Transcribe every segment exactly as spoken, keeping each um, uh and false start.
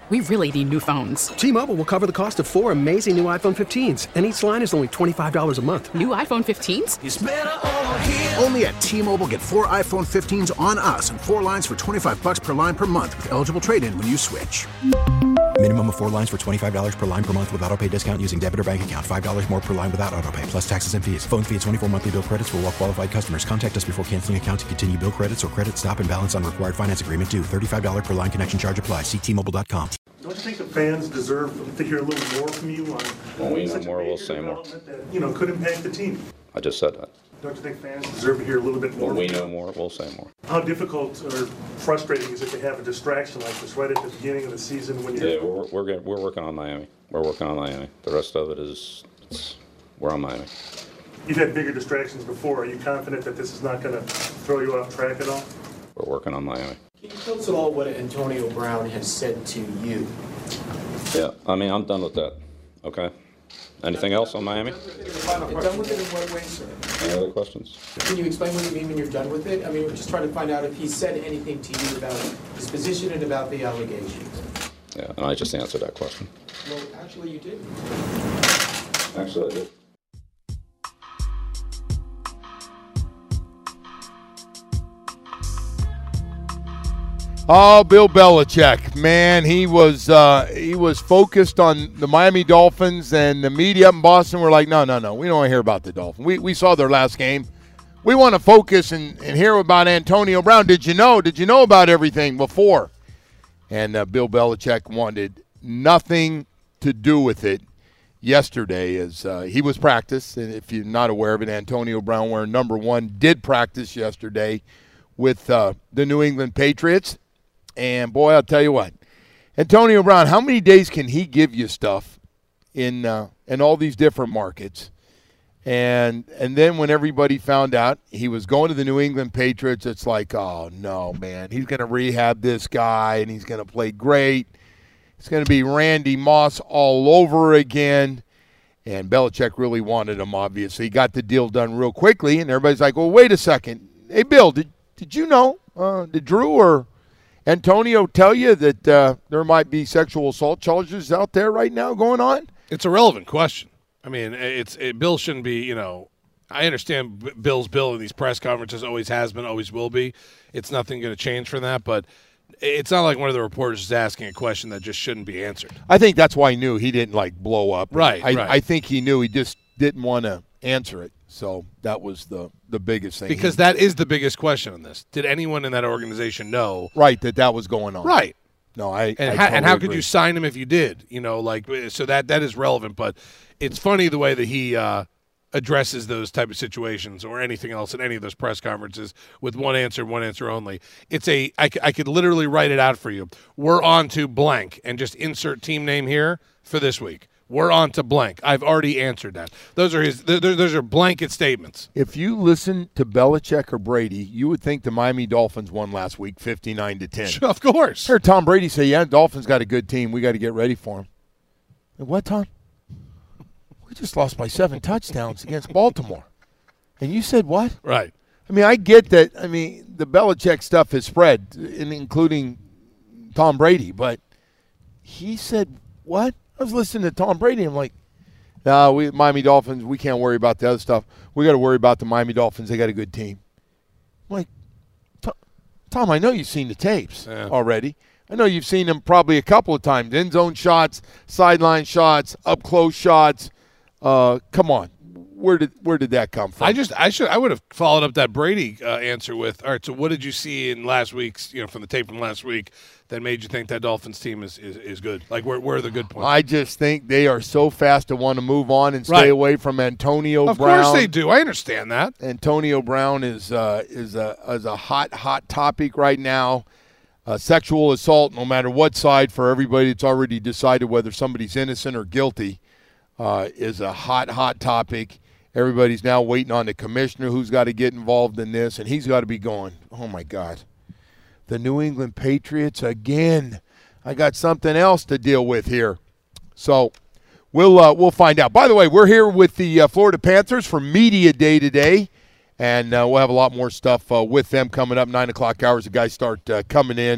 we really need new phones. T-Mobile will cover the cost of four amazing new iPhone fifteens, and each line is only twenty-five dollars a month. New iPhone fifteens? It's better over here. Only at T-Mobile, get four iPhone fifteens on us and four lines for twenty-five dollars per line per month with eligible trade-in when you switch. Minimum of four lines for twenty-five dollars per line per month with autopay discount using debit or bank account. five dollars more per line without autopay, plus taxes and fees. Phone fee at twenty-four monthly bill credits for well-qualified customers. Contact us before canceling account to continue bill credits or credit stop and balance on required finance agreement due. thirty-five dollars per line connection charge applies. See T Mobile dot com. Don't you think the fans deserve to hear a little more from you on when we know such more, a we'll say more. That, you know, could impact the team? I just said that. Don't you think fans deserve to hear a little bit more? When we know more, we'll say more. How difficult or frustrating is it to have a distraction like this right at the beginning of the season when you're... Yeah, we're we're, getting, we're working on Miami. We're working on Miami. The rest of it is, it's, we're on Miami. You've had bigger distractions before. Are you confident that this is not going to throw you off track at all? We're working on Miami. Can you tell us at all what Antonio Brown has said to you? Yeah, I mean, I'm done with that. Okay. Anything else on Miami? Done with it in what way, sir? Any other questions? Can you explain what you mean when you're done with it? I mean, we're just trying to find out if he said anything to you about his position and about the allegations. Yeah, and I just answered that question. Well, actually, you did. Actually, I did. Oh, Bill Belichick, man, he was uh, he was focused on the Miami Dolphins, and the media up in Boston were like, no, no, no, we don't want to hear about the Dolphins. We we saw their last game. We want to focus and, and hear about Antonio Brown. Did you know? Did you know about everything before? And uh, Bill Belichick wanted nothing to do with it yesterday as uh, he was practiced. And if you're not aware of it, Antonio Brown, wearing number one, did practice yesterday with uh, the New England Patriots. And, boy, I'll tell you what, Antonio Brown, how many days can he give you stuff in uh, in all these different markets? And and then when everybody found out he was going to the New England Patriots, it's like, oh, no, man, he's going to rehab this guy, and he's going to play great. It's going to be Randy Moss all over again. And Belichick really wanted him, obviously. He got the deal done real quickly, and everybody's like, well, wait a second. Hey, Bill, did, did you know, uh, did Drew or – Antonio tell you that uh, there might be sexual assault charges out there right now going on? It's a relevant question. I mean, it's it, Bill shouldn't be, you know, I understand B- Bill's Bill in these press conferences, always has been, always will be. It's nothing going to change from that, but it's not like one of the reporters is asking a question that just shouldn't be answered. I think that's why he knew he didn't, like, blow up. Right, I, right. I think he knew he just didn't want to answer it. So that was the, the biggest thing. Because that is the biggest question on this. Did anyone in that organization know? Right, that that was going on. Right. No, I And, I how, totally and how agree. could you sign him if you did? You know, like, so that that is relevant. But it's funny the way that he uh, addresses those type of situations or anything else in any of those press conferences with one answer, one answer only. It's a, I, I could literally write it out for you. We're on to blank and just insert team name here for this week. We're on to blank. I've already answered that. Those are his. Th- those are blanket statements. If you listen to Belichick or Brady, you would think the Miami Dolphins won last week fifty-nine to ten. Of course. I heard Tom Brady say, yeah, Dolphins got a good team. We got to get ready for them. And what, Tom? We just lost by seven touchdowns against Baltimore. And you said what? Right. I mean, I get that. I mean, the Belichick stuff has spread, including Tom Brady. But he said what? I was listening to Tom Brady. I'm like, no, we Miami Dolphins, we can't worry about the other stuff. We got to worry about the Miami Dolphins. They got a good team. I'm like, Tom, I know you've seen the tapes yeah. already. I know you've seen them probably a couple of times. End zone shots, sideline shots, up close shots. Uh, come on. Where did where did that come from? I just I should I would have followed up that Brady uh, answer with, all right, so what did you see in last week's, you know, from the tape from last week that made you think that Dolphins team is, is, is good? Like, where, where are the good points? I just think they are so fast to want to move on and stay Right. away from Antonio of Brown. Of course they do. I understand that. Antonio Brown is uh, is a is a hot hot topic right now. Uh, sexual assault, no matter what side, for everybody, it's already decided whether somebody's innocent or guilty, uh, is a hot hot topic. Everybody's now waiting on the commissioner who's got to get involved in this, and he's got to be going, oh, my God. The New England Patriots again. I got something else to deal with here. So we'll uh, we'll find out. By the way, we're here with the uh, Florida Panthers for Media Day today, and uh, we'll have a lot more stuff uh, with them coming up. nine o'clock hours, the guys start uh, coming in.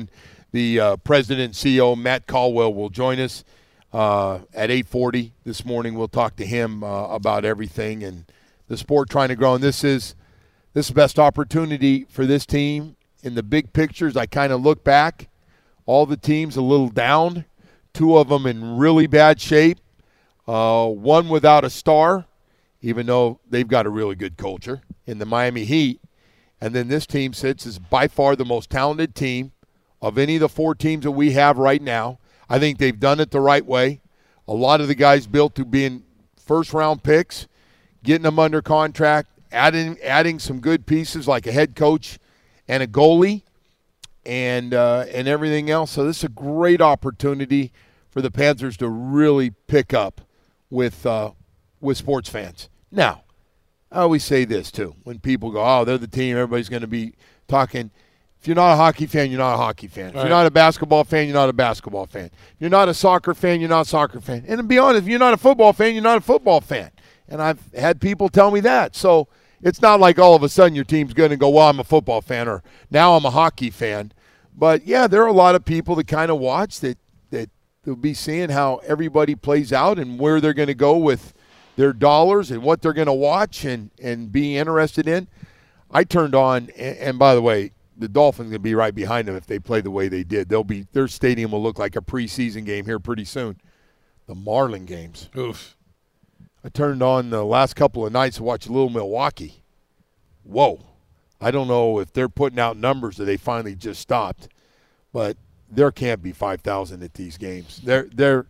the uh, president and C E O, Matt Caldwell, will join us uh, at eight forty this morning. We'll talk to him uh, about everything and the sport trying to grow. And this is this is the best opportunity for this team. In the big pictures, I kind of look back. All the teams a little down. Two of them in really bad shape. Uh, one without a star, even though they've got a really good culture in the Miami Heat. And then this team sits as by far the most talented team of any of the four teams that we have right now. I think they've done it the right way. A lot of the guys built to being first-round picks, getting them under contract, adding adding some good pieces like a head coach and a goalie and uh, and everything else. So this is a great opportunity for the Panthers to really pick up with uh, with sports fans. Now, I always say this too. When people go, oh, they're the team, everybody's going to be talking. If you're not a hockey fan, you're not a hockey fan. If right. you're not a basketball fan, you're not a basketball fan. If you're not a soccer fan, you're not a soccer fan. And to be honest, if you're not a football fan, you're not a football fan. And I've had people tell me that. So it's not like all of a sudden your team's going to go, well, I'm a football fan, or now I'm a hockey fan. But, yeah, there are a lot of people that kind of watch that, that will be seeing how everybody plays out and where they're going to go with their dollars and what they're going to watch and, and be interested in. I turned on, and, and by the way, the Dolphins are going to be right behind them if they play the way they did. They'll be their stadium will look like a preseason game here pretty soon. The Marlin games. Oof. I turned on the last couple of nights to watch Little Milwaukee. Whoa. I don't know if they're putting out numbers or they finally just stopped, but there can't be five thousand at these games. They're they're.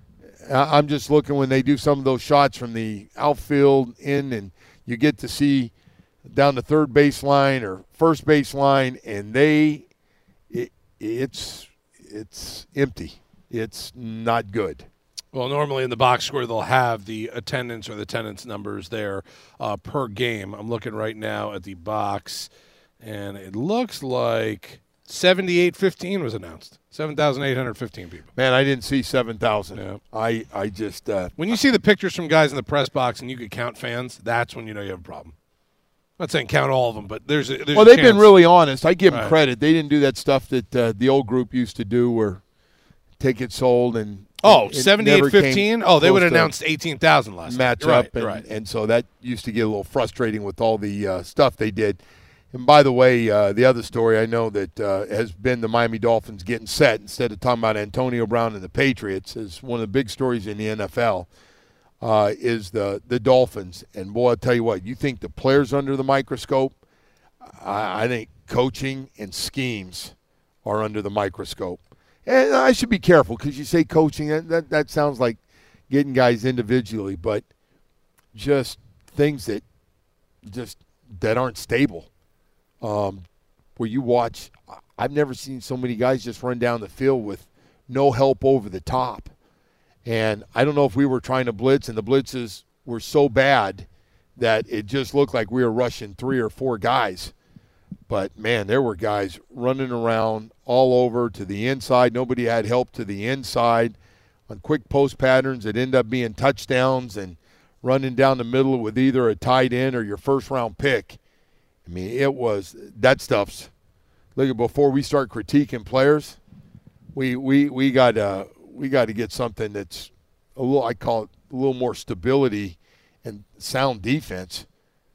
I'm just looking when they do some of those shots from the outfield in, and you get to see down the third baseline or first baseline, and they, it, it's it's empty. It's not good. Well, normally in the box score they'll have the attendance or the attendance numbers there uh, per game. I'm looking right now at the box, and it looks like seventy-eight fifteen was announced. seven thousand eight hundred fifteen people. Man, I didn't see seven thousand. Yeah. I, I just uh, – When you see the pictures from guys in the press box and you could count fans, that's when you know you have a problem. I'm not saying count all of them, but there's a, there's well, a they've chance. been really honest. I give them Right. credit. They didn't do that stuff that uh, the old group used to do where tickets sold and Oh, it seventy-eight never fifteen? came Oh, they would have close to announced eighteen thousand last match night. Right, up, and, right. and so that used to get a little frustrating with all the uh, stuff they did. And by the way, uh, the other story I know that uh, has been the Miami Dolphins getting set instead of talking about Antonio Brown and the Patriots is one of the big stories in the N F L uh, is the, the Dolphins. And, boy, I'll tell you what, you think the players under the microscope, I, I think coaching and schemes are under the microscope. And I should be careful because you say coaching, that, that, that sounds like getting guys individually, but just things that just that aren't stable. Um, where you watch, I've never seen so many guys just run down the field with no help over the top. And I don't know if we were trying to blitz and the blitzes were so bad that it just looked like we were rushing three or four guys. But, man, there were guys running around all over to the inside. Nobody had help to the inside on quick post patterns that end up being touchdowns and running down the middle with either a tight end or your first-round pick. I mean, it was – that stuff's – look, before we start critiquing players, we we we got uh, we got to get something that's a little – I call it a little more stability and sound defense.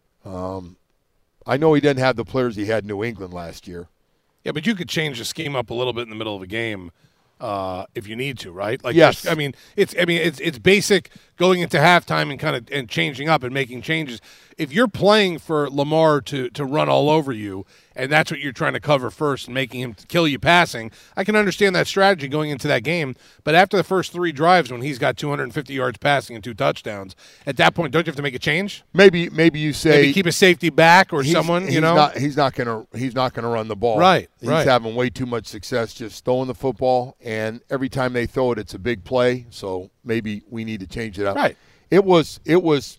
Um I know he didn't have the players he had in New England last year. Yeah, but you could change the scheme up a little bit in the middle of a game uh, if you need to, right? Like, yes. just, I mean, it's I mean, it's it's basic going into halftime and kind of and changing up and making changes. If you're playing for Lamar to to run all over you, and that's what you're trying to cover first and making him kill you passing, I can understand that strategy going into that game. But after the first three drives, when he's got two hundred fifty yards passing and two touchdowns, at that point, don't you have to make a change? Maybe maybe you say maybe keep a safety back or he's, someone. He's You know, not, he's not gonna he's not gonna run the ball. Right, He's right. having way too much success just throwing the football, and every time they throw it, it's a big play. So maybe we need to change it up. Right. It was it was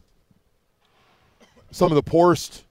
some of the poorest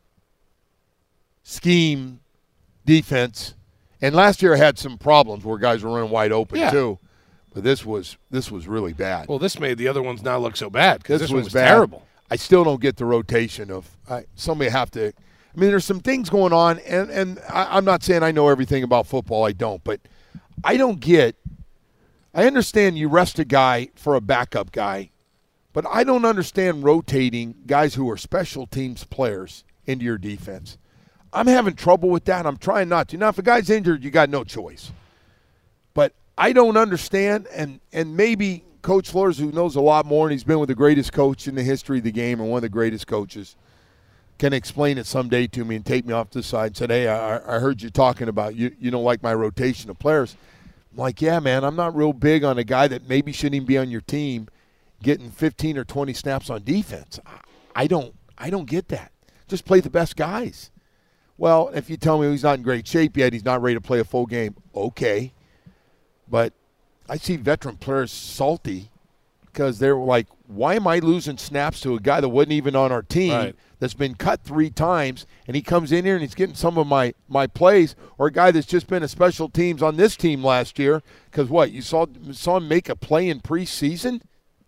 scheme defense, and last year I had some problems where guys were running wide open Yeah. too. But this was this was really bad. Well, this made the other ones not look so bad because this, this one was, was bad. terrible. I still don't get the rotation of I, somebody have to. I mean, there's some things going on, and and I, I'm not saying I know everything about football. I don't, but I don't get – I understand you rest a guy for a backup guy, but I don't understand rotating guys who are special teams players into your defense. I'm having trouble with that. I'm trying not to. Now, if a guy's injured, you got no choice. But I don't understand, and, and maybe Coach Flores, who knows a lot more, and he's been with the greatest coach in the history of the game and one of the greatest coaches, can explain it someday to me and take me off to the side and say, hey, I, I heard you talking about you, you don't like my rotation of players. I'm like, yeah, man, I'm not real big on a guy that maybe shouldn't even be on your team getting fifteen or twenty snaps on defense. I don't, I don't get that. Just play the best guys. Well, if you tell me he's not in great shape yet, he's not ready to play a full game, okay. But I see veteran players salty because they're like, why am I losing snaps to a guy that wasn't even on our team right. that's been cut three times, and he comes in here and he's getting some of my, my plays, or a guy that's just been a special teams on this team last year because what, you saw, saw him make a play in preseason?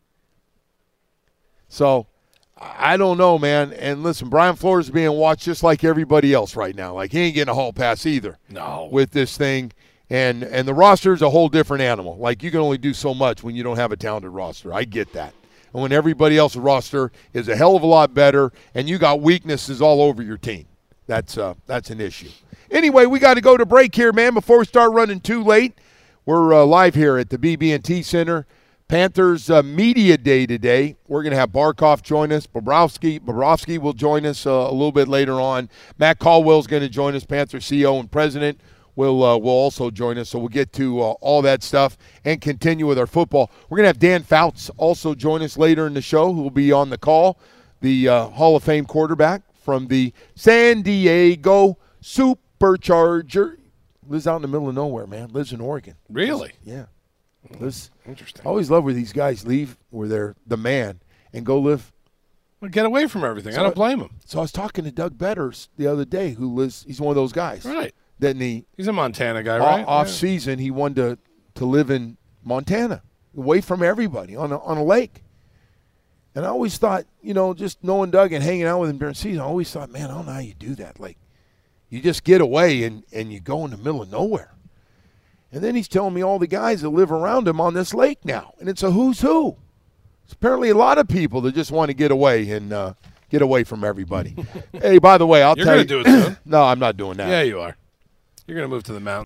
So – I don't know, man. And listen, Brian Flores is being watched just like everybody else right now. Like, he ain't getting a hall pass either. No. With this thing. And and the roster is a whole different animal. Like, you can only do so much when you don't have a talented roster. I get that. And when everybody else's roster is a hell of a lot better and you got weaknesses all over your team, that's uh, that's an issue. Anyway, we got to go to break here, man, before we start running too late. We're uh, live here at the B B and T Center. Panthers uh, Media Day today. We're going to have Barkov join us. Bobrovsky, Bobrovsky will join us uh, a little bit later on. Matt Caldwell's going to join us. Panthers C E O and President will uh, will also join us. So we'll get to uh, all that stuff and continue with our football. We're going to have Dan Fouts also join us later in the show, who will be on the call, the uh, Hall of Fame quarterback from the San Diego Supercharger. Lives out in the middle of nowhere, man. Lives in Oregon. Really? Yeah. This, Interesting. I always love where these guys leave, where they're the man, and go live. Well, get away from everything. So I don't blame him. So I was talking to Doug Betters the other day, who lives. He's one of those guys. Right. Then he. He's a Montana guy, right? Off yeah. season, he wanted to, to live in Montana, away from everybody on a, on a lake. And I always thought, you know, just knowing Doug and hanging out with him during season, I always thought, man, I don't know how you do that. Like, you just get away and, and you go in the middle of nowhere. And then he's telling me all the guys that live around him on this lake now. And it's a who's who. It's apparently a lot of people that just want to get away and uh, get away from everybody. Hey, by the way, I'll You're tell you. You're going to do it soon. No, I'm not doing that. Yeah, you are. You're going to move to the mountain.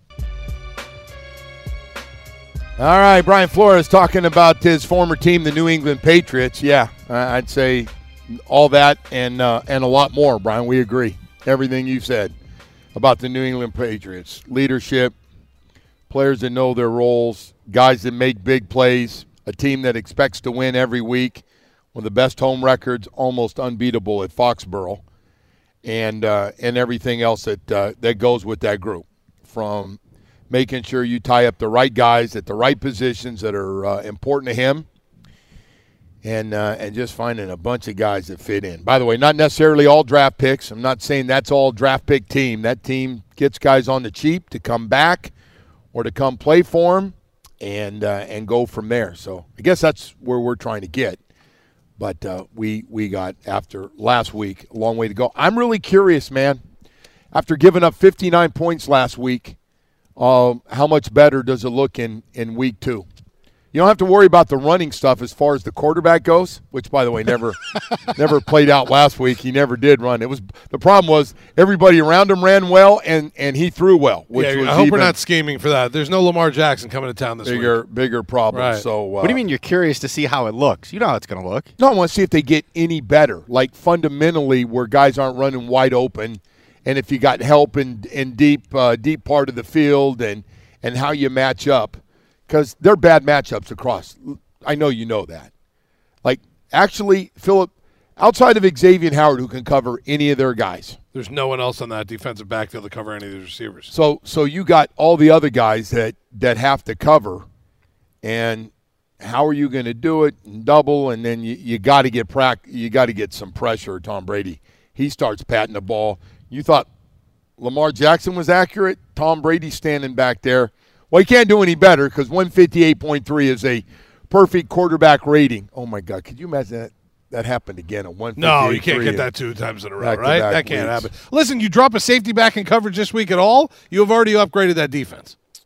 All right, Brian Flores talking about his former team, the New England Patriots. Yeah, I'd say all that and uh, and a lot more, Brian. We agree. Everything you said about the New England Patriots. Leadership. Players that know their roles, guys that make big plays, a team that expects to win every week, one of the best home records, almost unbeatable at Foxborough, and uh, and everything else that uh, that goes with that group, from making sure you tie up the right guys at the right positions that are uh, important to him, and uh, and just finding a bunch of guys that fit in. By the way, not necessarily all draft picks. I'm not saying that's all draft pick team. That team gets guys on the cheap to come back or to come play for him and uh, and go from there. So I guess that's where we're trying to get. But uh, we we got, after last week, a long way to go. I'm really curious, man. After giving up fifty-nine points last week, uh, how much better does it look in, in week two? You don't have to worry about the running stuff as far as the quarterback goes, which, by the way, never never played out last week. He never did run. It was the problem was everybody around him ran well, and, and he threw well. Which yeah, was I hope even we're not scheming for that. There's no Lamar Jackson coming to town this bigger, week. Bigger problem. Right. So, uh, what do you mean you're curious to see how it looks? You know how it's going to look. No, I want to see if they get any better, like fundamentally where guys aren't running wide open, and if you got help in, in deep uh, deep part of the field and, and how you match up. Because they're bad matchups across. I know you know that. Like, actually, Philip, outside of Xavier Howard, who can cover any of their guys. There's no one else on that defensive backfield to cover any of these receivers. So so you got all the other guys that, that have to cover. And how are you going to do it and double? And then you, you got to get prac- you got to get some pressure. Tom Brady, he starts patting the ball. You thought Lamar Jackson was accurate? Tom Brady standing back there. Well, he can't do any better because one fifty-eight point three is a perfect quarterback rating. Oh, my God. Could you imagine that? That happened again at one fifty-eight. No, you can't get that two times in a row, right? That can't weeks. happen. Listen, you drop a safety back in coverage this week at all, you have already upgraded that defense.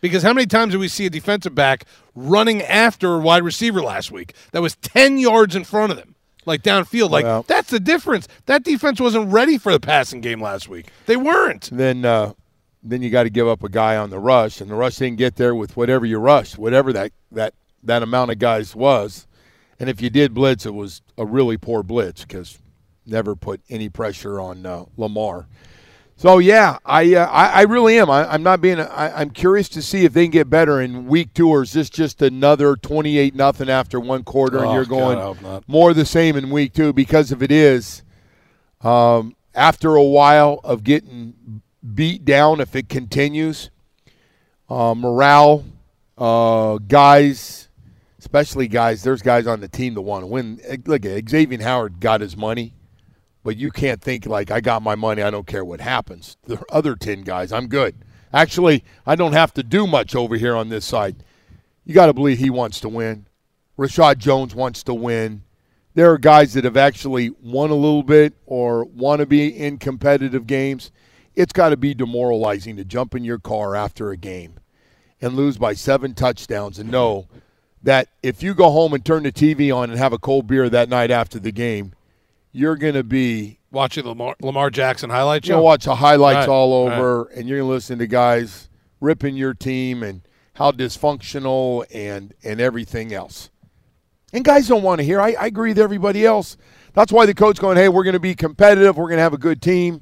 Because how many times did we see a defensive back running after a wide receiver last week that was ten yards in front of them, like downfield? Like, Well, that's the difference. That defense wasn't ready for the passing game last week. They weren't. Then uh, then you got to give up a guy on the rush, and the rush didn't get there with whatever you rushed, whatever that, that, that amount of guys was. And if you did blitz, it was a really poor blitz because never put any pressure on uh, Lamar. So, yeah, I uh, I, I really am. I, I'm not being – I'm curious to see if they can get better in week two, or is this just another twenty-eight nothing after one quarter and Oh, you're going God, I hope not. more the same in week two? Because if it is, um, after a while of getting beat down, if it continues, uh, morale, uh, guys, especially guys, there's guys on the team that want to win. Look, Xavier Howard got his money. But you can't think like, I got my money, I don't care what happens. The other ten guys, I'm good. Actually, I don't have to do much over here on this side. You got to believe he wants to win. Rashad Jones wants to win. There are guys that have actually won a little bit or want to be in competitive games. It's got to be demoralizing to jump in your car after a game and lose by seven touchdowns and know that if you go home and turn the T V on and have a cold beer that night after the game, you're going to be watching Lamar, Lamar Jackson highlight show. You'll watch the highlights Right, all over, right. and you're going to listen to guys ripping your team and how dysfunctional and, and everything else. And guys don't want to hear. I, I agree with everybody else. That's why the coach going, hey, we're going to be competitive. We're going to have a good team.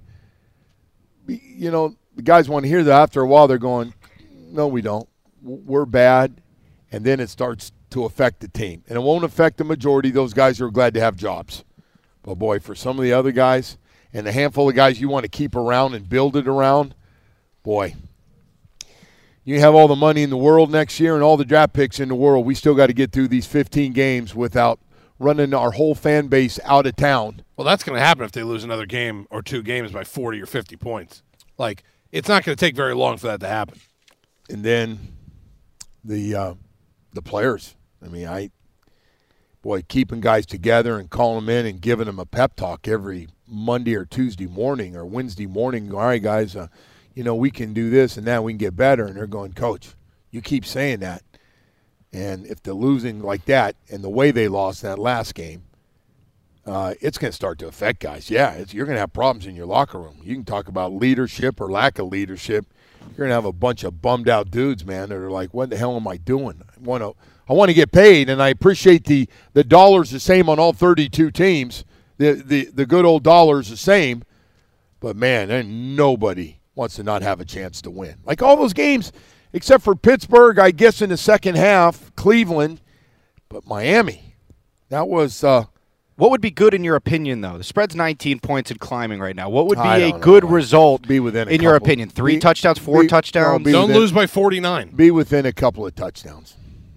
You know, the guys want to hear that. After a while, they're going, no, we don't. We're bad. And then it starts to affect the team. And it won't affect the majority of those guys who are glad to have jobs. But, boy, for some of the other guys and the handful of guys you want to keep around and build it around, boy, you have all the money in the world next year and all the draft picks in the world. We still got to get through these fifteen games without running our whole fan base out of town. Well, that's going to happen if they lose another game or two games by forty or fifty points. Like, it's not going to take very long for that to happen. And then the uh, the players. I mean, I boy, keeping guys together and calling them in and giving them a pep talk every Monday or Tuesday morning or Wednesday morning. All right, guys, uh, you know, we can do this and that. We can get better. And they're going, Coach, you keep saying that. And if they're losing like that and the way they lost that last game, uh, it's going to start to affect guys. Yeah, it's, you're going to have problems in your locker room. You can talk about leadership or lack of leadership. You're going to have a bunch of bummed-out dudes, man, that are like, what the hell am I doing? I want to I want to get paid, and I appreciate the, the dollars the same on all thirty-two teams. The, the, the good old dollars the same. But, man, and nobody wants to not have a chance to win. Like all those games, except for Pittsburgh, I guess in the second half, Cleveland, but Miami. That was uh, – What would be good in your opinion, though? The spread's nineteen points and climbing right now. What would be I a don't good know. result Be within a in your couple. opinion? Three Be- touchdowns, four be- touchdowns? no, be Don't within- lose by forty-nine. be within a couple of touchdowns.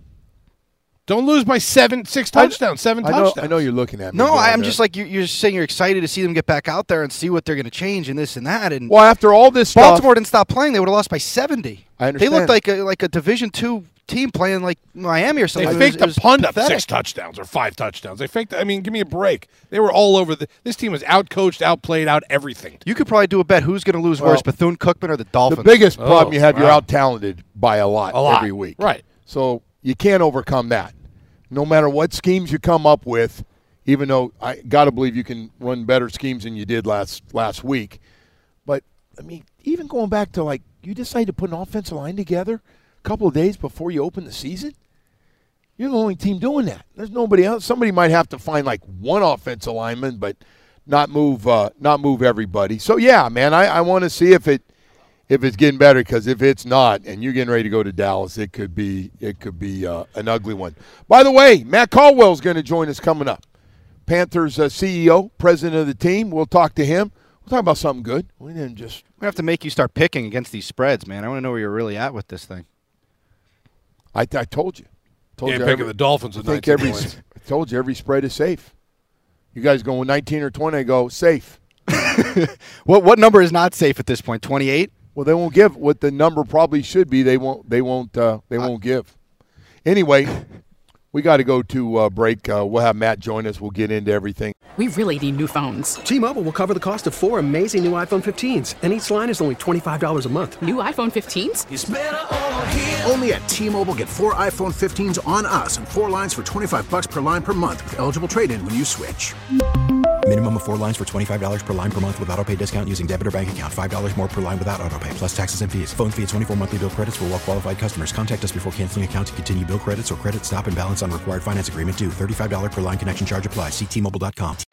Don't lose by seven, six touchdowns, seven I know, touchdowns. I know you're looking at me. No, going, I'm uh, just like you, you're saying you're excited to see them get back out there and see what they're going to change and this and that. And Well, after all this stuff, Baltimore didn't stop playing; they would have lost by seventy. I They understand. looked like a like a Division two team playing like Miami or They something. It was- faked it the was punt up pathetic. six touchdowns or five touchdowns. They faked. I mean, give me a break. They were all over. The, this team was outcoached, outplayed, out everything. You could probably do a bet who's going to lose Well, worse, Bethune Cookman or the Dolphins. the biggest problem Oh, you have, you're wow. out talented by a lot, A lot. every week. Right. So you can't overcome that. No matter what schemes you come up with, even though I got to believe you can run better schemes than you did last last week. But, I mean, even going back to, like, you decide to put an offensive line together a couple of days before you open the season? You're the only team doing that. There's nobody else. Somebody might have to find, like, one offensive lineman, but not move uh, not move everybody. So, yeah, man, I, I want to see if it if it's getting better, because if it's not and you're getting ready to go to Dallas, it could be it could be uh, an ugly one. By the way, Matt Caldwell's going to join us coming up. Panthers uh, C E O, president of the team. We'll talk to him. We'll talk about something good. We didn't just – We have to make you start picking against these spreads, man. I want to know where you're really at with this thing. I, I told you. Told Can't you pick every, the Dolphins I with think nineteen every, points. I told you every spread is safe. You guys go with nineteen or twenty, I go safe. What what number is not safe at this point? twenty-eight? Well, they won't give what the number probably should be. They won't. They won't. Uh, they won't give. Anyway, we got to go to uh, break. Uh, we'll have Matt join us. We'll get into everything. We really need new phones. T-Mobile will cover the cost of four amazing new iPhone fifteens, and each line is only twenty-five dollars a month. New iPhone fifteens? It's better over here. Only at T-Mobile, get four iPhone fifteens on us and four lines for twenty-five bucks per line per month with eligible trade-in when you switch. Minimum of four lines for twenty-five dollars per line per month with autopay discount using debit or bank account. five dollars more per line without autopay, plus taxes and fees. Phone fee at twenty-four monthly bill credits for well-qualified customers. Contact us before canceling account to continue bill credits or credit stop and balance on required finance agreement due. thirty-five dollars per line connection charge applies. See T Mobile dot com.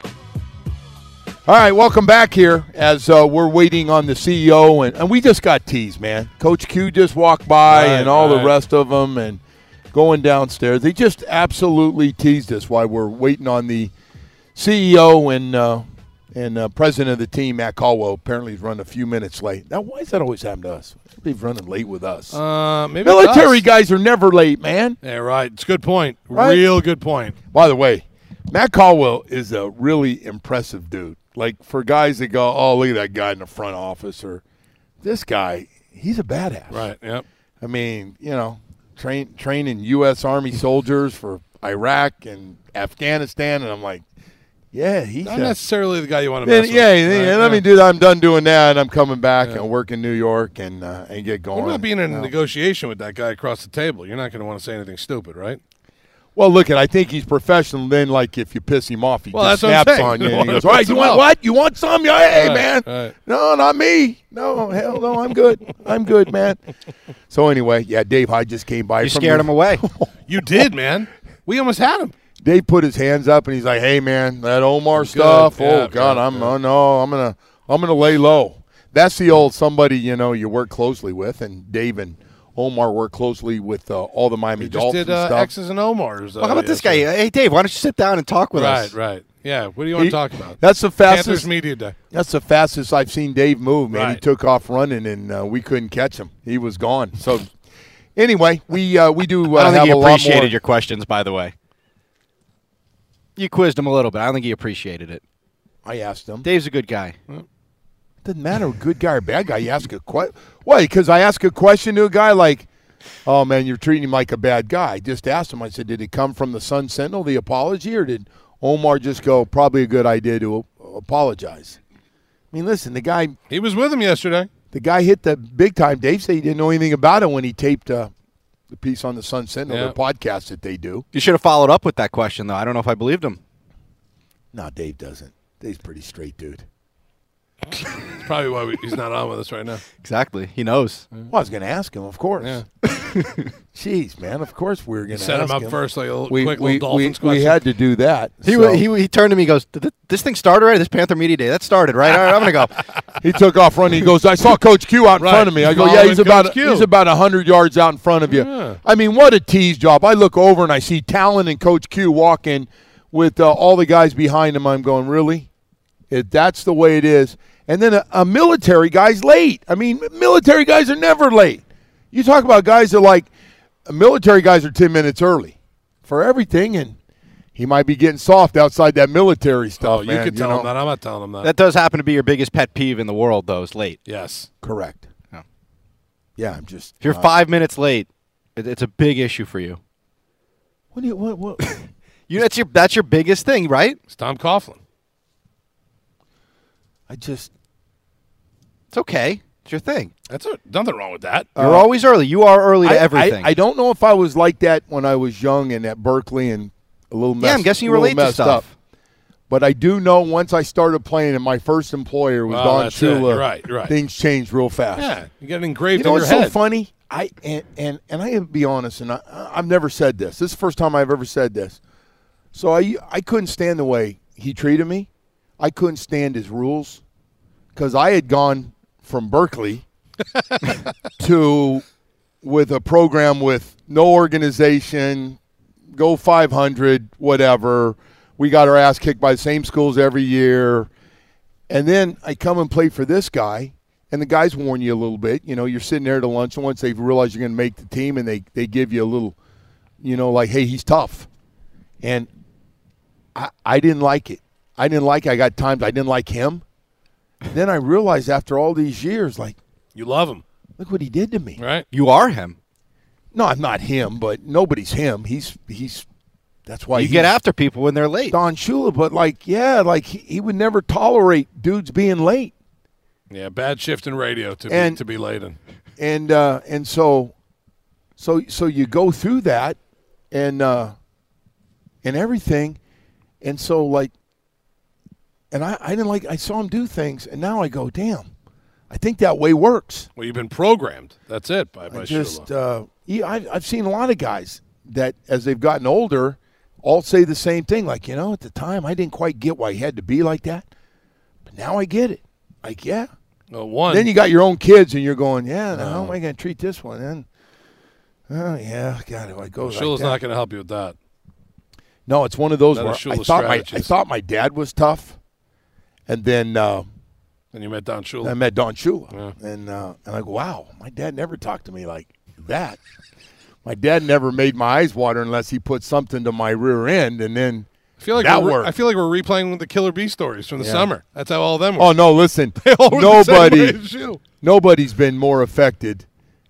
All right, welcome back here as uh, we're waiting on the C E O, and, and we just got teased, man. Coach Q just walked by, right, and all right. the rest of them, and going downstairs. They just absolutely teased us while we're waiting on the C E O and uh, and uh, president of the team, Matt Caldwell. Apparently, he's running a few minutes late. Now, why does that always happen to us? Everybody's running late with us. Uh, maybe Military it does. guys are never late, man. Yeah, right. It's a good point. Right? Real good point. By the way, Matt Caldwell is a really impressive dude. Like, for guys that go, oh, look at that guy in the front office, or this guy, he's a badass. Right, yep. I mean, you know, train training U S Army soldiers for Iraq and Afghanistan, and I'm like, yeah, he's Not a, necessarily the guy you want to then, mess with. yeah, Right, yeah, yeah. let me do that. I'm done doing that, and I'm coming back Yeah. and work in New York and uh, and get going. What about being in a No. negotiation with that guy across the table? You're not going to want to say anything stupid, right? Well, look, at I think he's professional. Then, like, if you piss him off, he Well, just that's what I'm snaps saying. on you. And he Well, goes, all right, piss you him want off. what? You want some? Yeah, hey, Right, man. right. No, not me. No, hell no, I'm good. I'm good, man. So, anyway, yeah, Dave Hyde just came by. You from scared the- him away. You did, man. We almost had him. Dave put his hands up and he's like, "Hey, man, that Omar stuff. Yeah, oh God, yeah, I'm yeah. oh, no, I'm gonna I'm gonna lay low." That's the old somebody you know you work closely with, and Dave and Omar work closely with uh, all the Miami We just Dolphins did uh, stuff. X's and Omar's. Uh, Well, how about this guy? yesterday. Hey, Dave, why don't you sit down and talk with Right, us? right. Yeah, what do you want He- to talk about? That's the Panthers fastest. Media Day. That's the fastest I've seen Dave move, man. He Right. took off running, and uh, we couldn't catch him. He was gone. So, anyway, we uh, we do uh, I don't have think he a lot appreciated more. your questions, by the way. You quizzed him a little bit. I don't think he appreciated it. I asked him. Dave's a good guy. Doesn't matter, good guy or bad guy. You ask a question. Why? Because I ask a question to a guy like, "Oh man, you're treating him like a bad guy." I just asked him. I said, "Did it come from the Sun Sentinel, the apology, or did Omar just go, probably a good idea to uh, apologize?" I mean, listen, the guy, He was with him yesterday. the guy hit the big time. Dave said he didn't know anything about it when he taped uh, the piece on the Sun Sentinel, Yeah. the podcast that they do. You should have followed up with that question, though. I don't know if I believed him. No, Dave doesn't. Dave's a pretty straight dude. That's probably why we, he's not on with us right now. Exactly. He knows. Well, I was going to ask him, of course. Yeah. Jeez, man, of course we were going to Set ask him up first, like a little, We, quick we, little we, Dolphins we question. had to do that. He, so. he he turned to me and goes, "Did this thing start already? This Panther Media Day? That started, right? All right, I'm going to go." He took off running. He goes, "I saw Coach Q out in Right. front of me." I He's go, "Yeah, following he's about Coach Q. he's about a hundred yards out in front of you." Yeah. I mean, what a tease job! I look over and I see Talon and Coach Q walking with uh, all the guys behind him. I'm going, really? If that's the way it is, and then a, a military guy's late. I mean, military guys are never late. You talk about guys that like military guys are ten minutes early for everything, and he might be getting soft outside that military stuff. Oh, you man, could tell know? him that. I'm not telling him that. That does happen to be your biggest pet peeve in the world, though, is late. yes. Correct. Yeah. Yeah, I'm just. If you're uh, five minutes late, it, it's a big issue for you. What do you what what? You that's your that's your biggest thing, right? It's Tom Coughlin. I just. It's okay. It's your thing. That's a, nothing wrong with that. You're always early. You are early to I, everything. I, I don't know if I was like that when I was young and at Berkeley and a little messed, Yeah, I'm guessing you a little relate to messed stuff. Up. But I do know once I started playing and my first employer was Well, Don that's it. Shula, You're right, you're right. things changed real fast. Yeah, you get it engraved You know in your what's so head. funny? I and, and and I have to be honest, and I, I've never said this. This is the first time I've ever said this. So I I couldn't stand the way he treated me. I couldn't stand his rules because I had gone from Berkeley to with a program with no organization, go five hundred, whatever. We got our ass kicked by the same schools every year. And then I come and play for this guy, and the guys warn you a little bit. You know, you're sitting there at lunch, and once they realize you're going to make the team, and they, they give you a little, you know, like, hey, he's tough. And I, I didn't like it. I didn't like it. I got times I didn't like him. Then I realized after all these years, like, You love him, look what he did to me. right? You are him. No, I'm not him, but nobody's him. He's he's That's why you he, get after people when they're late. Don Shula, but like, yeah, like he, he would never tolerate dudes being late. Yeah, bad shift in radio to And- be to be late in. And uh, and so, so so you go through that, and uh, and everything, and so like, and I, I didn't like I saw him do things, and now I go, damn, I think that way works. Well, you've been programmed. That's it by by I just Shula. uh, yeah, I've I've seen a lot of guys that as they've gotten older, all say the same thing. Like, you know, at the time I didn't quite get why he had to be like that, but now I get it. Like, yeah. Well, one. Then you got your own kids, and you're going, yeah. Now how am I going to treat this one? And oh yeah, God, it like goes. Shula's like that. not going to help you with that. No, it's one of those That where is I Shula's thought my I strategies. thought my dad was tough, and then uh, And you met Don Shula. I met Don Shula, Yeah. and uh, and I go, wow, my dad never talked to me like that. My dad never made my eyes water unless he put something to my rear end, and then I feel like that we're, worked. I feel like we're replaying the Killer Bee stories from the Yeah. summer. That's how all of them were. Oh no! Listen, They all were the same nobody, way as you. nobody's been more affected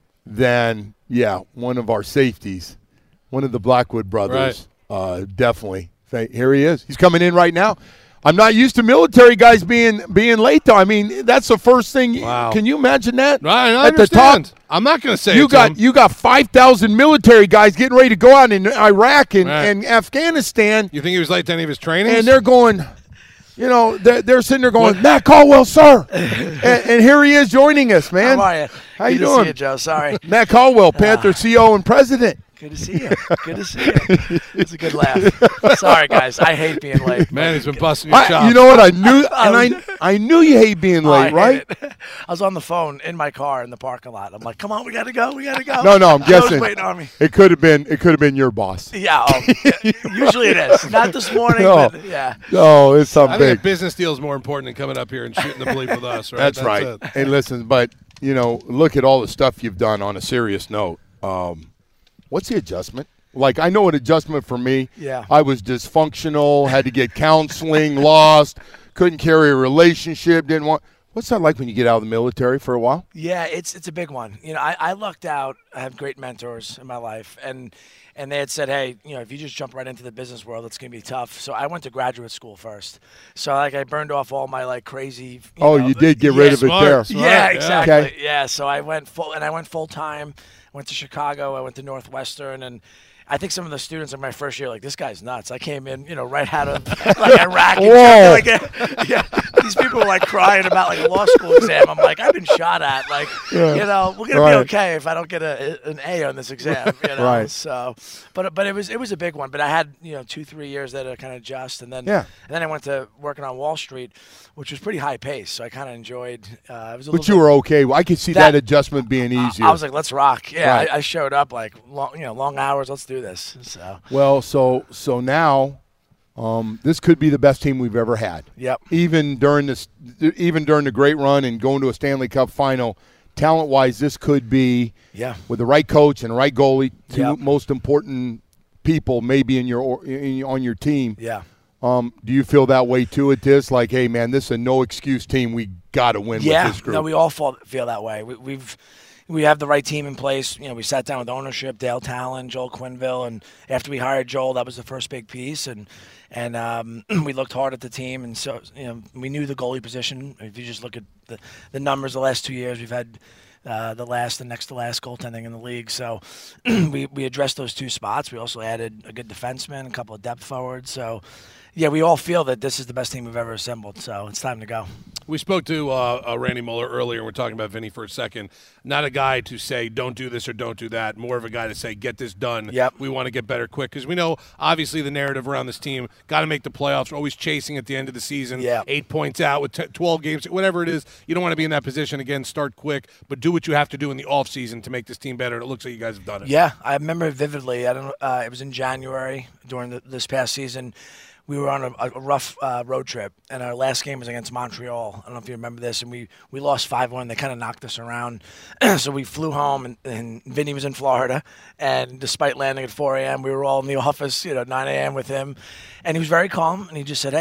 than yeah, one of our safeties, one of the Blackwood brothers. Uh, definitely. Th- Here he is. He's coming in right now. I'm not used to military guys being being late though. I mean, that's the first thing. Wow. Can you imagine that? Right, I At the understand. top, I'm not going to say you it to got him. you got five thousand military guys getting ready to go out in Iraq and, Right. and Afghanistan, You think he was late to any of his trainings? and they're going. You know, they're, they're sitting there going, Matt Caldwell, sir. and, and here he is joining us, man. How are you? How Good you to doing? see you, Joe. Sorry. Matt Caldwell, Panther C E O and president. Good to see you. Good to see you. It's a good laugh. Sorry, guys. I hate being late. Man, he's been busting your I, chops. you know what? I knew, and I, I knew you hate being Oh, I late, hate right? it. I was on the phone in my car in the parking lot. I'm like, come on, we got to go. We got to go. No, no, I'm Joe's guessing waiting on me. it could have been, it could have been your boss. Yeah, oh, yeah, usually it is. Not this morning, No. but yeah. Oh, it's I something think a big. business deal is more important than coming up here and shooting the bleep with us, right? That's, right. it. Hey, listen, but you know, look at all the stuff you've done. On a serious note, um, what's the adjustment? Like, I know an adjustment for me. Yeah. I was dysfunctional, had to get counseling, lost, couldn't carry a relationship, didn't want. What's that like when you get out of the military for a while? Yeah, it's it's a big one. You know, I, I lucked out. I have great mentors in my life, and and they had said, hey, you know, if you just jump right into the business world, it's gonna be tough. So I went to graduate school first. So like I burned off all my like crazy. You Oh, know, you did get yeah, rid of it smart, there. smart. Yeah, Yeah. exactly. Okay. Yeah, so I went full, and I went full time. Went to Chicago. I went to Northwestern, and I think some of the students in my first year, like, this guy's nuts. I came in, you know, right out of like Iraq. And Whoa. like, yeah, these people were like crying about like a law school exam. I'm like, I've been shot at. Like, Yeah. you know, we're gonna Right. be okay if I don't get a, an A on this exam. You know, Right. so, but but it was it was a big one. But I had you know two three years there to kind of adjust, and then Yeah. and then I went to working on Wall Street, which was pretty high pace. So I kind of enjoyed. Uh, it was a But little you bit- were okay. I could see that, That- adjustment being easier. I was like, let's rock. Yeah, Right. I, I showed up like long, you know, long hours. Let's do this. So well, so so now, um, this could be the best team we've ever had. Yep. Even during this, even during the great run and going to a Stanley Cup final, talent-wise, this could be yeah, with the right coach and the right goalie, two Yep. most important people maybe in your or- in, on your team. yeah. Um, do you feel that way too at this? Like, hey, man, this is a no excuse team. We got to win Yeah, with this group. no, we all fall, feel that way. We, we've we have the right team in place. You know, we sat down with ownership, Dale Talon, Joel Quinville, and after we hired Joel, that was the first big piece. And and um, we looked hard at the team, and so you know, we knew the goalie position. If you just look at the the numbers, the last two years, we've had. Uh, the last and next to last goaltending in the league. So we, we addressed those two spots. We also added a good defenseman, a couple of depth forwards. So, yeah, we all feel that this is the best team we've ever assembled. So it's time to go. We spoke to uh, uh, Randy Mueller earlier, and we're talking about Vinny for a second. Not a guy to say, don't do this or don't do that. More of a guy to say, get this done. Yep. We want to get better quick. Because we know, obviously, the narrative around this team, got to make the playoffs. We're always chasing at the end of the season. Yeah. Eight points out with t- twelve games, whatever it is. You don't want to be in that position again. Start quick, but do what you have to do in the offseason to make this team better. And it looks like you guys have done it. Yeah, I remember vividly. I don't. know, Uh, it was in January during the, this past season. We were on a, a rough uh, road trip, and our last game was against Montreal. I don't know if you remember this, and we, we lost five one. They kind of knocked us around. So we flew home, and, and Vinny was in Florida. And despite landing at four a.m., we were all in the office, you know, nine a.m. with him. And he was very calm, and he just said, hey,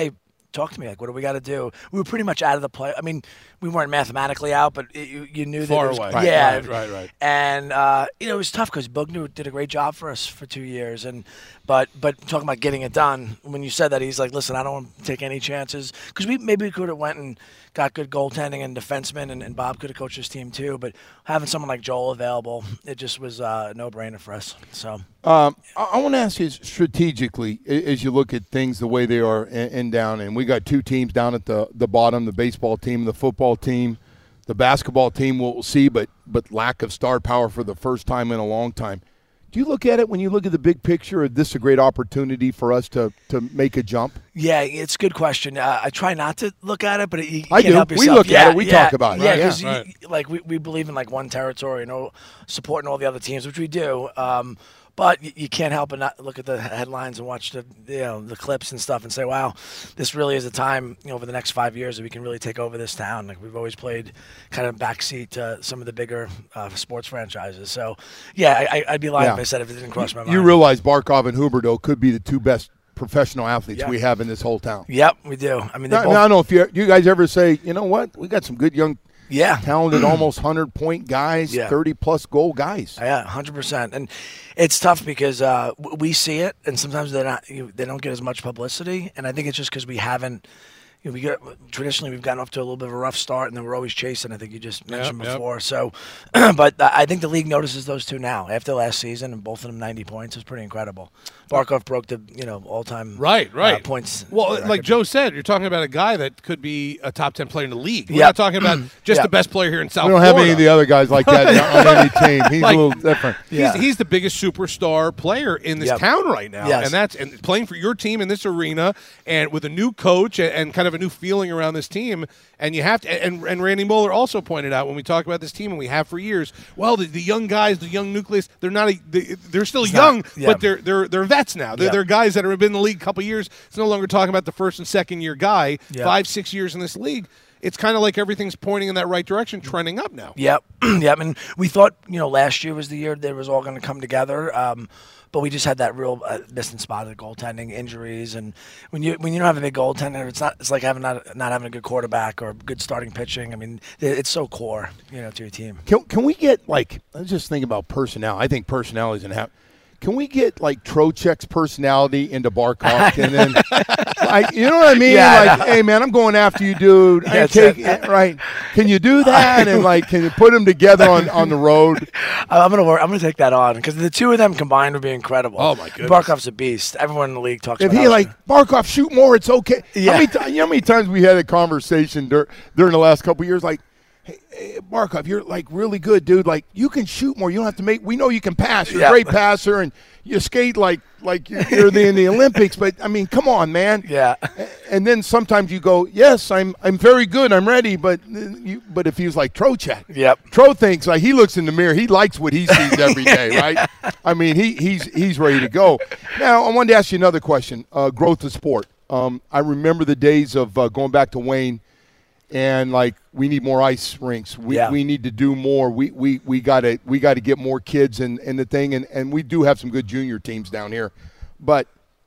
talk to me. Like, what do we got to do? We were pretty much out of the play. I mean, we weren't mathematically out, but it, you, you knew that Far it was, away. Right, yeah, right, right, right. And uh, you know, it was tough because Bugner did a great job for us for two years. And but but talking about getting it done, when you said that, he's like, listen, I don't want to take any chances because we maybe we could have went and got good goaltending and defensemen, and, and Bob could have coached his team too. But having someone like Joel available, it just was uh, a no-brainer for us. So um, I, I want to ask you strategically, as you look at things the way they are and, and down, and we got two teams down at the, the bottom, the baseball team, the football team, the basketball team we'll see, but but lack of star power for the first time in a long time. Do you look at it when you look at the big picture? Is this a great opportunity for us to, to make a jump? Yeah, it's a good question. Uh, I try not to look at it, but you, you I can't do. help yourself. We look yeah, at it. We yeah, talk about it. Yeah, Right, because yeah. Right. like we, we believe in like one territory and all, supporting all the other teams, which we do. Um, but you, you can't help but not look at the headlines and watch the you know the clips and stuff and say, wow, this really is a time you know over the next five years that we can really take over this town. Like we've always played kind of backseat to some of the bigger uh, sports franchises. So yeah, I, I'd be lying Yeah. if I said if it didn't cross my mind. You realize Barkov and Huberdeau could be the two best professional athletes Yeah. we have in this whole town. Yep, we do. I mean, they Now, both, now, I don't know if you, you guys ever say, you know what, we got some good young, yeah, talented, almost hundred-point guys, Yeah. thirty-plus goal guys. Yeah, one hundred percent. And it's tough because uh, w- we see it, and sometimes they're not, you, they don't get as much publicity. And I think it's just because we haven't, you know, we get, traditionally we've gotten off to a little bit of a rough start, and then we're always chasing. I think you just mentioned Yep, yep. before. So, but I think the league notices those two now after last season, and both of them ninety points is pretty incredible. Barkov broke the you know all time Right, right. uh, points. Well, record. like Joe said, you're talking about a guy that could be a top ten player in the league. We're Yep. not talking about just Yep. the best player here in South We don't Florida. have any of the other guys like that on any team. He's Like, a little different. Yeah. He's, he's the biggest superstar player in this Yep. town right now, Yes. and that's and playing for your team in this arena, and with a new coach and, and kind of a new feeling around this team. And you have to, and, and Randy Moeller also pointed out when we talk about this team, and we have for years. Well, the, the young guys, the young nucleus, they're not, a, they, they're still It's young, not- yeah. but they're they're they're vets now. They're, Yeah. they're guys that have been in the league a couple years. It's no longer talking about the first and second year guy. Yeah. Five, six years in this league. It's kind of like everything's pointing in that right direction, trending up now. Yep, yep. And we thought, you know, last year was the year that it was all going to come together. Um, but we just had that real uh, missing spot of the goaltending, injuries, and when you when you don't have a big goaltender, it's not it's like having not not having a good quarterback or good starting pitching. I mean, it, it's so core, you know, to your team. Can, can we get, like, let's just think about personnel. I think personality is going to happen. Can we get, like, Trocheck's personality into Barkov? And then, like, you know what I mean? Yeah, I like, know. hey, man, I'm going after you, dude. I That's take, it. right. Can you do that? And, like, can you put them together on, on the road? I'm gonna work, I'm gonna take that on because the two of them combined would be incredible. Oh, my goodness. Barkov's a beast. Everyone in the league talks If about he, how- like, Barkov, shoot more, it's okay. Yeah. How many, ti- you know how many times we had a conversation dur- during the last couple of years, like, hey, hey, Barkov, you're, like, really good, dude. Like, you can shoot more. You don't have to make – we know you can pass. You're Yeah. a great passer, and you skate like like you're, you're the, in the Olympics. But, I mean, come on, man. Yeah. And then sometimes you go, yes, I'm I'm very good. I'm ready. But uh, you, but if he was like Trocheck. Yep. Tro thinks, like, he looks in the mirror. He likes what he sees every day, right? I mean, he he's he's ready to go. Now, I wanted to ask you another question, uh, growth of sport. Um, I remember the days of uh, going back to Wayne and, like, we need more ice rinks. We Yeah. we need to do more. We we we got to we got to get more kids in, in the thing. And, and we do have some good junior teams down here. But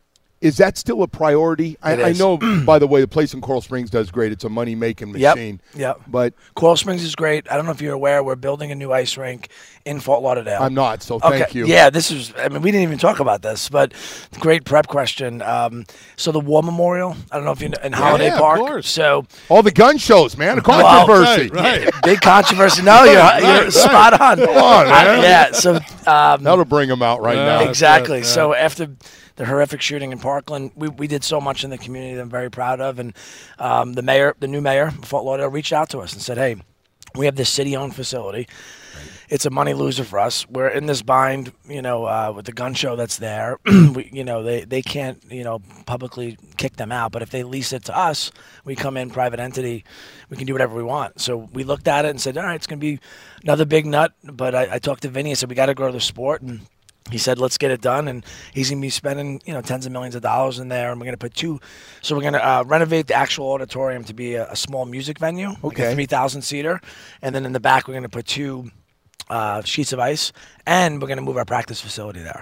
is that still a priority? I, It I is. know, by the way, the place in Coral Springs does great. It's a money-making Yep. machine. Yep. But Coral Springs is great. I don't know if you're aware, we're building a new ice rink in Fort Lauderdale. I'm not, so Okay. thank you. Yeah, this is, I mean, we didn't even talk about this, but great prep question. Um, so the War Memorial, I don't know if you know, in Holiday yeah, of Park. course. So All the gun shows, man. The Well, controversy. Right, right. big controversy. No, you're, Right, you're right. spot on. Come on, man. I- yeah, so um, That'll bring them out right Yeah. now. exactly. yeah. So after the horrific shooting in Parkland, we, we did so much in the community that I'm very proud of. And um, the mayor, the new mayor of Fort Lauderdale, reached out to us and said, hey, we have this city-owned facility. It's a money loser for us. We're in this bind, you know, uh, with the gun show that's there. we, you know, they, they can't, you know, publicly kick them out. But if they lease it to us, we come in, private entity, we can do whatever we want. So we looked at it and said, all right, it's going to be another big nut. But I, I talked to Vinny and said, we got to grow the sport. And he said, let's get it done. And he's going to be spending, you know, tens of millions of dollars in there. And we're going to put two. So we're going to uh, renovate the actual auditorium to be a, a small music venue, like Okay. a three thousand seater. And then in the back, we're going to put two uh, sheets of ice. And we're going to move our practice facility there.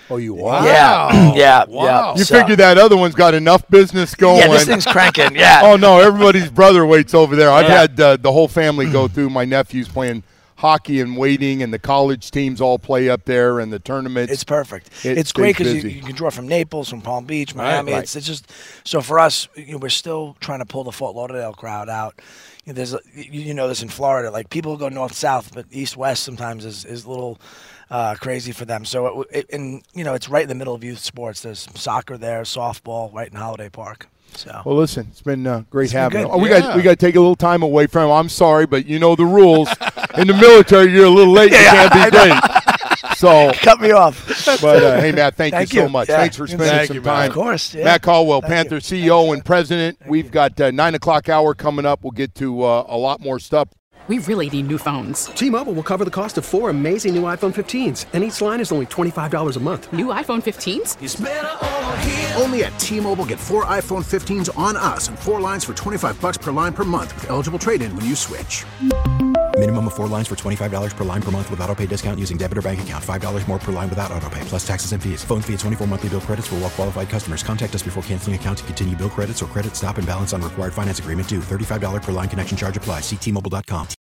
Oh, you are? Yeah, yeah, Wow. yeah. You So- figure that other one's got enough business going. Yeah, this thing's cranking, yeah. Oh, no, everybody's brother waits over there. I've Yeah. had uh, the whole family go through. My nephews playing hockey and waiting, and the college teams all play up there, and the tournaments. It's perfect. It it's great because you, stays busy. you can draw from Naples, from Palm Beach, Right, Miami. right. It's, it's just so for us. You know, we're still trying to pull the Fort Lauderdale crowd out. You know, there's a, you, you know this in Florida. Like people go north south, but east west sometimes is is a little uh, crazy for them. So it, it, and you know it's right in the middle of youth sports. There's soccer there, softball, right in Holiday Park. So. Well, listen, it's been uh, great It's been having good. you. Oh, we Yeah. got we got to take a little time away from him. I'm sorry, but you know the rules. In the military, you're a little late. You Yeah, can't be I late. So cut me off. But uh, hey, Matt, thank, Thank you so you. much. Yeah. Thanks for spending Thank some you, Matt. time. Of course, yeah. Matt Caldwell, Thank Panther you. C E O and President. We've got uh, nine o'clock hour coming up. We'll get to uh, a lot more stuff. We really need new phones. T-Mobile will cover the cost of four amazing new iPhone fifteens, and each line is only twenty-five dollars a month. New iPhone fifteens? Only at T-Mobile, get four iPhone fifteens on us and four lines for twenty-five bucks per line per month with eligible trade-in when you switch. Minimum of four lines for twenty-five dollars per line per month with autopay discount using debit or bank account. five dollars more per line without autopay, plus taxes and fees. Phone fee at twenty-four monthly bill credits for well-qualified customers. Contact us before canceling account to continue bill credits or credit stop and balance on required finance agreement due. thirty-five dollars per line connection charge applies. See T Mobile dot com.